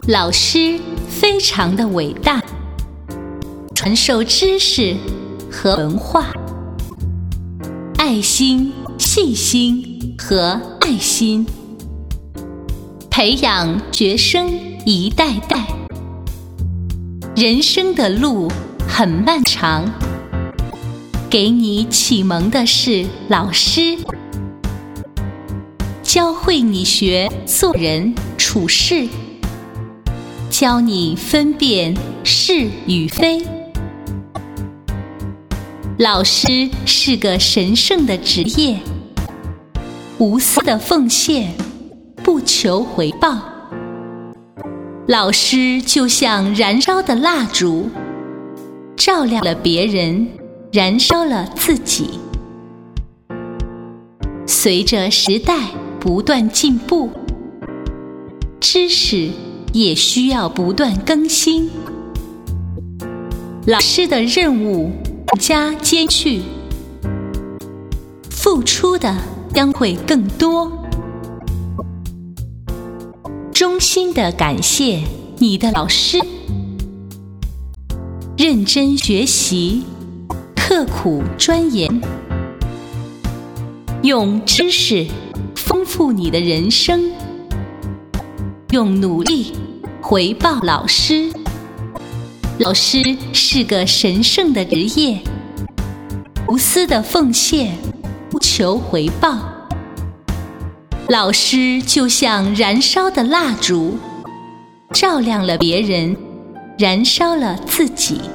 老师非常的伟大，传授知识和文化，爱心、细心和爱心，培养学生一代代。人生的路很漫长，给你启蒙的是老师，教会你学做人处事，教你分辨是与非。老师是个神圣的职业，无私的奉献，不求回报。老师就像燃烧的蜡烛，照亮了别人，燃烧了自己。随着时代不断进步，知识也需要不断更新。老师的任务更加艰巨，付出的将会更多。衷心的感谢你的老师，认真学习，刻苦钻研，用知识丰富你的人生，用努力回报老师。老师是个神圣的职业，无私的奉献，不求回报。老师就像燃烧的蜡烛，照亮了别人，燃烧了自己。